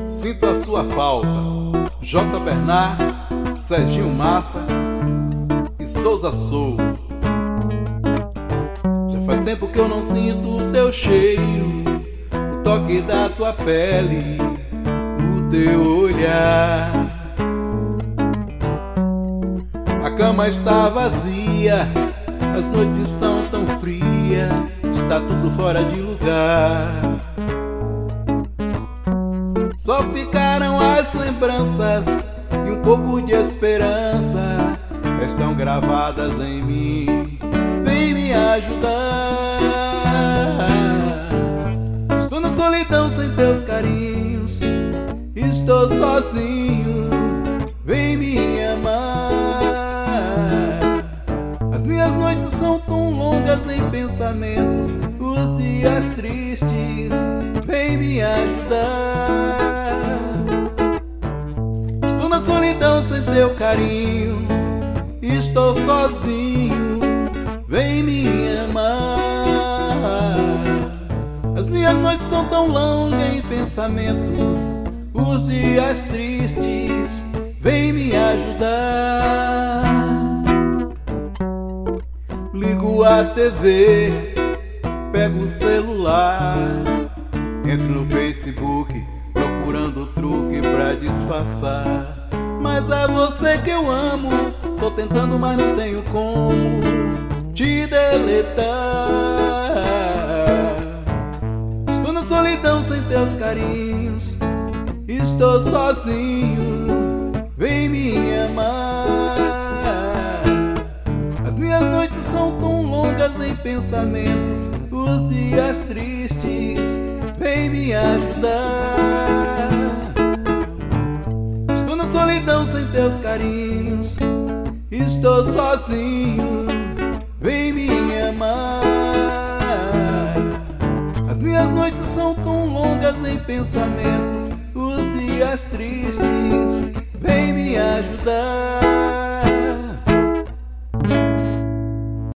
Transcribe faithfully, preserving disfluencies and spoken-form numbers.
Sinto a sua falta. J. Bernard, Serginho Massa e Souza Soul. Já faz tempo que eu não sinto o teu cheiro, o toque da tua pele, o teu olhar. A cama está vazia, as noites são tão frias, está tudo fora de lugar. Só ficaram as lembranças e um pouco de esperança estão gravadas em mim. Vem me ajudar. Estou na solidão sem teus carinhos, estou sozinho. Vem me amar. As minhas noites são tão longas em pensamentos, os dias tristes. Vem me ajudar. Estou na solidão sem teu carinho, estou sozinho. Vem me amar. As minhas noites são tão longas em pensamentos, os dias tristes. Vem me ajudar. Ligo a T V, pego o celular, entro no Facebook procurando truque pra disfarçar. Mas é você que eu amo, tô tentando mas não tenho como te deletar. Estou na solidão sem teus carinhos, estou sozinho. Vem me amar. As minhas noites são tão longas em pensamentos, os dias tristes. Vem me ajudar. Estou na solidão sem teus carinhos, estou sozinho. Vem me amar. As minhas noites são tão longas em pensamentos, os dias tristes. Vem me ajudar.